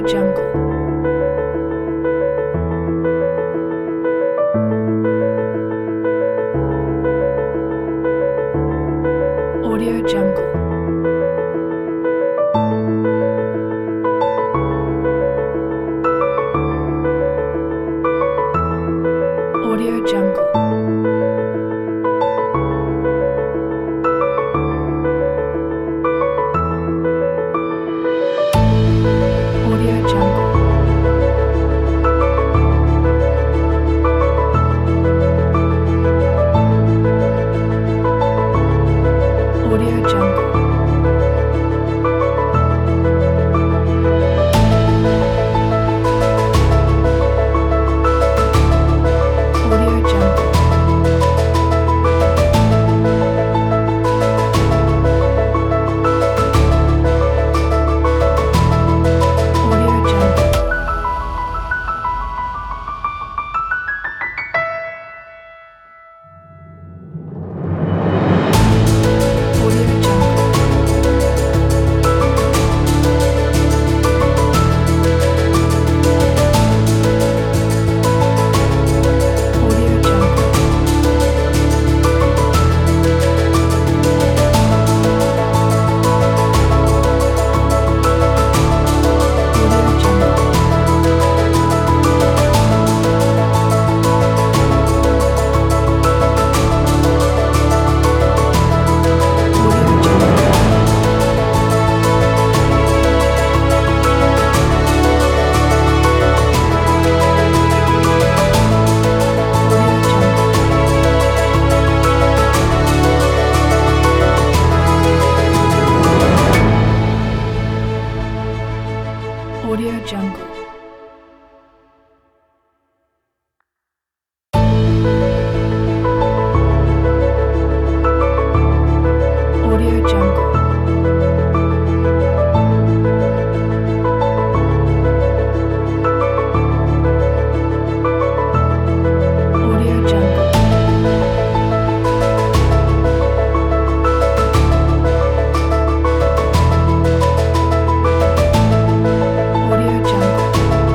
Jungle. Audio Jungle. Audio Jungle. Audio Jungle. Audio Jungle. Audio Jungle. Audio Jungle. Audio Jungle. Audio Jungle. Audio Jungle. Audio Jungle. Audio Jungle. Audio Jungle. Audio Jungle. Audio Jungle. Audio Jungle.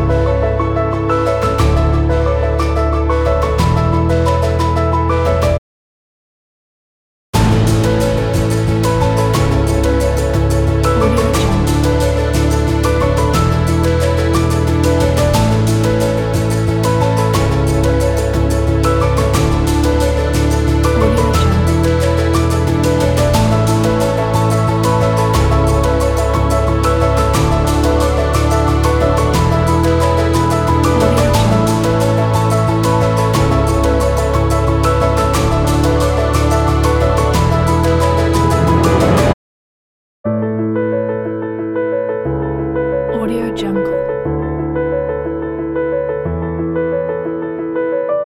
Audio Jungle. Audio Jungle. Audio Jungle. Audio Jungle.